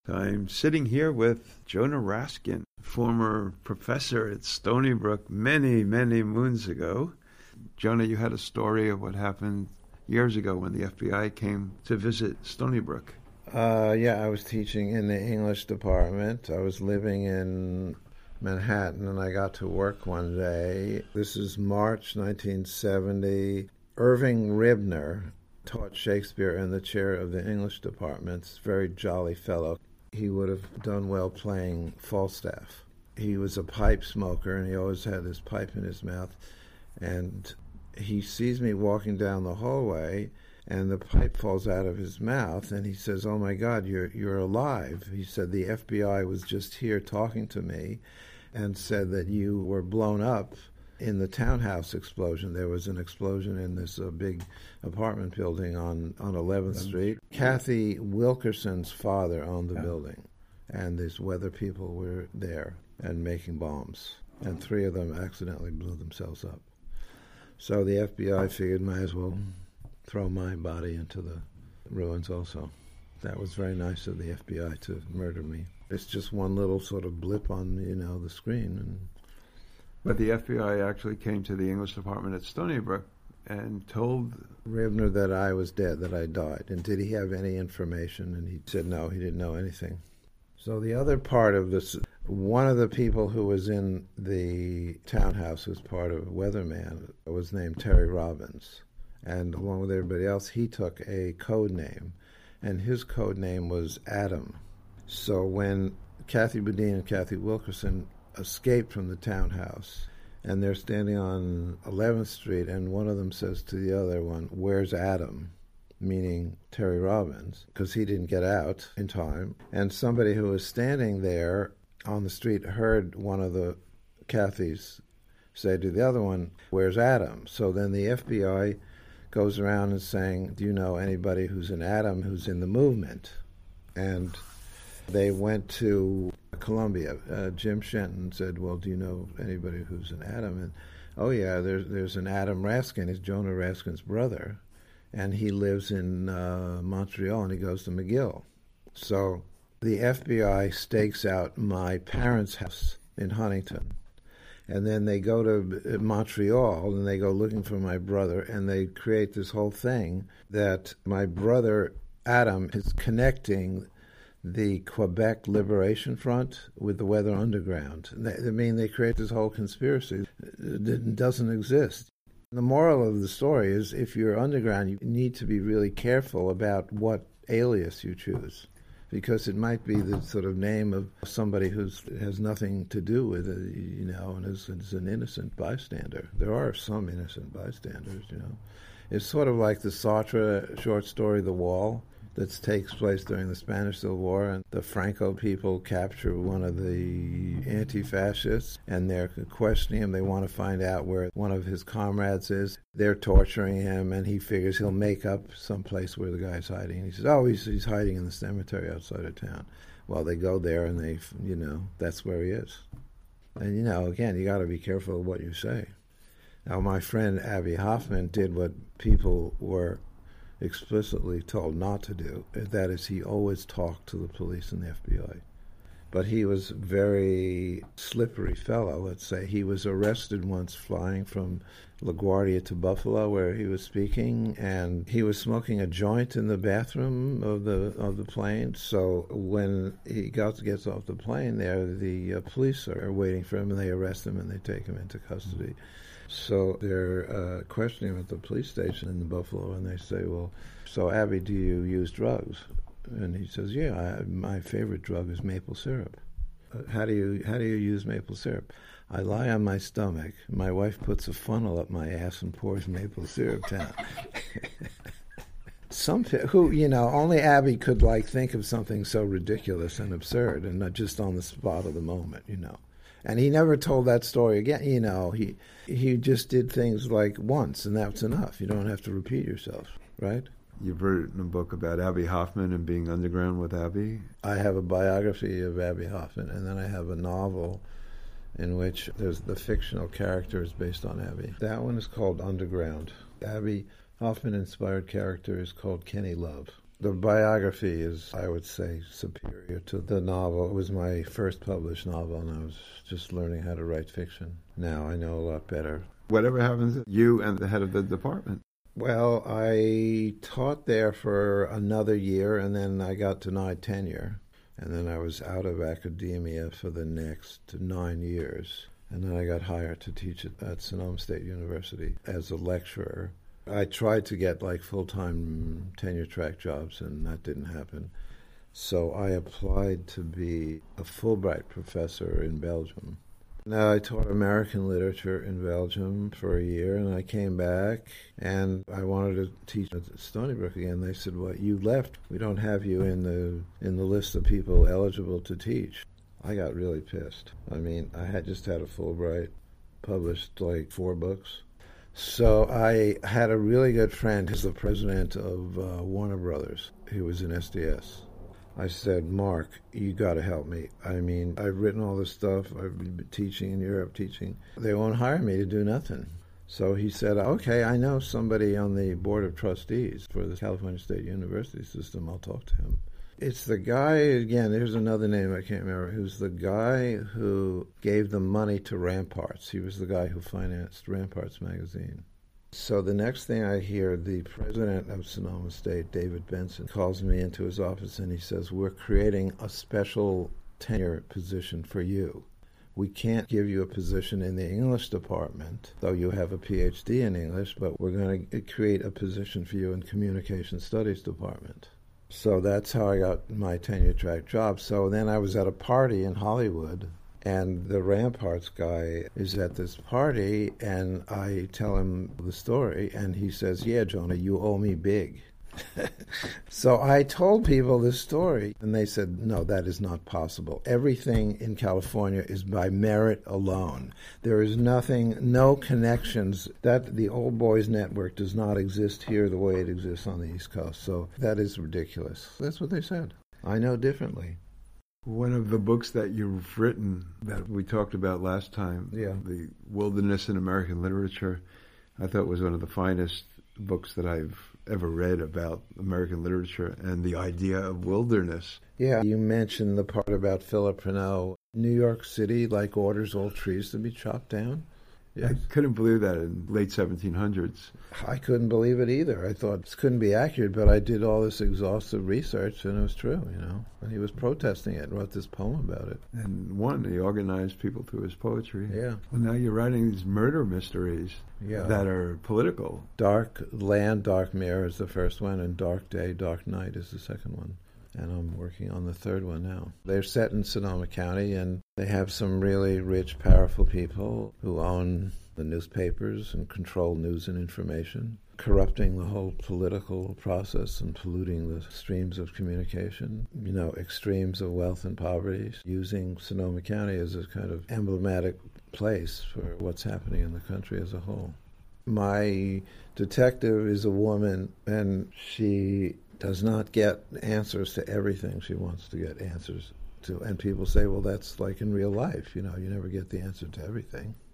I'm sitting here with Jonah Raskin, former professor at Stony Brook many, many moons ago. Jonah, you had a story of what happened years ago when the FBI came to visit Stony Brook. I was teaching in the English department. I was living in Manhattan, and I got to work one day. This is March 1970. Irving Ribner taught Shakespeare in the chair of the English department. Very jolly fellow. He would have done well playing Falstaff. He was a pipe smoker, and he always had his pipe in his mouth. And he sees me walking down the hallway, and the pipe falls out of his mouth, and he says, "Oh my God, you're alive." He said, "The FBI was just here talking to me and said that you were blown up in the townhouse explosion." There was an explosion in this big apartment building on 11th Street. Kathy Wilkerson's father owned the building, and these weather people were there and making bombs, and 3 of them accidentally blew themselves up. So the FBI figured might as well throw my body into the ruins also. That was very nice of the FBI to murder me. It's just one little sort of blip on, the screen. But the FBI actually came to the English department at Stony Brook and told Ribner that I was dead, that I died. And did he have any information? And he said no, he didn't know anything. So the other part of this, one of the people who was in the townhouse who was part of Weatherman was named Terry Robbins. And along with everybody else, he took a code name, and his code name was Adam. So when Kathy Boudin and Kathy Wilkerson escaped from the townhouse, and they're standing on 11th Street, and one of them says to the other one, "Where's Adam?" meaning Terry Robbins, because he didn't get out in time. And somebody who was standing there on the street heard one of the Kathys say to the other one, "Where's Adam?" So then the FBI goes around and saying, "Do you know anybody who's an Adam who's in the movement?" And they went to Columbia. Jim Shenton said, "Well, do you know anybody who's an Adam?" And, "Oh yeah, there's an Adam Raskin. He's Jonah Raskin's brother, and he lives in Montreal, and he goes to McGill." So the FBI stakes out my parents' house in Huntington, and then they go to Montreal, and they go looking for my brother, and they create this whole thing that my brother Adam is connecting the Quebec Liberation Front with the Weather Underground. They create this whole conspiracy that doesn't exist. The moral of the story is, if you're underground, you need to be really careful about what alias you choose, because it might be the sort of name of somebody who has nothing to do with it, and is an innocent bystander. There are some innocent bystanders, It's sort of like the Sartre short story, The Wall, that takes place during the Spanish Civil War, and the Franco people capture one of the anti-fascists, and they're questioning him. They want to find out where one of his comrades is. They're torturing him, and he figures he'll make up some place where the guy's hiding. And he says, "Oh, he's hiding in the cemetery outside of town." Well, they go there, and that's where he is. And, again, you got to be careful of what you say. Now, my friend Abbie Hoffman did what people were explicitly told not to do. That is, he always talked to the police and the FBI. But he was a very slippery fellow, let's say. He was arrested once flying from LaGuardia to Buffalo, where he was speaking, and he was smoking a joint in the bathroom of the plane. So when he gets off the plane there, the police are waiting for him, and they arrest him, and they take him into custody. So they're questioning him at the police station in Buffalo, and they say, "Well, so Abbie, do you use drugs?" And he says, "Yeah, my favorite drug is maple syrup." How do you use maple syrup?" "I lie on my stomach. My wife puts a funnel up my ass and pours maple syrup down." Some who, only Abbie could think of something so ridiculous and absurd, and not just on the spot of the moment, And he never told that story again. He just did things once, and that's enough. You don't have to repeat yourself, right? You've written a book about Abbie Hoffman and being underground with Abbie. I have a biography of Abbie Hoffman, and then I have a novel in which the fictional character is based on Abbie. That one is called Underground. Abbie Hoffman-inspired character is called Kenny Love. The biography is, I would say, superior to the novel. It was my first published novel, and I was just learning how to write fiction. Now I know a lot better. Whatever happens to you and the head of the department? Well, I taught there for another year, and then I got denied tenure. And then I was out of academia for the next 9 years. And then I got hired to teach at Sonoma State University as a lecturer. I tried to get like full-time tenure-track jobs, and that didn't happen. So I applied to be a Fulbright professor in Belgium. Now I taught American literature in Belgium for a year, and I came back, and I wanted to teach at Stony Brook again. They said, "Well, you left. We don't have you in the list of people eligible to teach." I got really pissed. I mean, I had just had a Fulbright, published like 4 books. So I had a really good friend who's the president of Warner Brothers, who was in SDS. I said, "Mark, you got to help me. I mean, I've written all this stuff. I've been teaching in Europe, teaching. They won't hire me to do nothing." So he said, "Okay, I know somebody on the board of trustees for the California State University system. I'll talk to him." It's the guy, again, there's another name I can't remember, who's the guy who gave the money to Ramparts. He was the guy who financed Ramparts magazine. So the next thing I hear, the president of Sonoma State, David Benson, calls me into his office and he says, "We're creating a special tenure position for you. We can't give you a position in the English department, though you have a PhD in English, but we're going to create a position for you in Communication Studies department." So that's how I got my tenure-track job. So then I was at a party in Hollywood, and the Ramparts guy is at this party, and I tell him the story, and he says, "Yeah, Jonah, you owe me big." So I told people this story, and they said, "No, that is not possible. Everything in California is by merit alone. There is nothing, no connections. That the Old Boys Network does not exist here the way it exists on the East Coast. So that is ridiculous." That's what they said. I know differently. One of the books that you've written that we talked about last time, The Wilderness in American Literature, I thought was one of the finest books that I've ever read about American literature and the idea of wilderness. Yeah, you mentioned the part about Philip Renaud. New York City, like, orders all trees to be chopped down. Yes. I couldn't believe that in late 1700s. I couldn't believe it either. I thought this couldn't be accurate, but I did all this exhaustive research, and it was true, you know. And he was protesting it, wrote this poem about it. And he organized people through his poetry. Yeah. Well, now you're writing these murder mysteries that are political. Dark Land, Dark Mirror is the first one, and Dark Day, Dark Night is the second one. And I'm working on the third one now. They're set in Sonoma County, and they have some really rich, powerful people who own the newspapers and control news and information, corrupting the whole political process and polluting the streams of communication, you know, extremes of wealth and poverty, using Sonoma County as a kind of emblematic place for what's happening in the country as a whole. My detective is a woman, and she does not get answers to everything she wants to get answers to. And people say, well, that's like in real life, you know, you never get the answer to everything.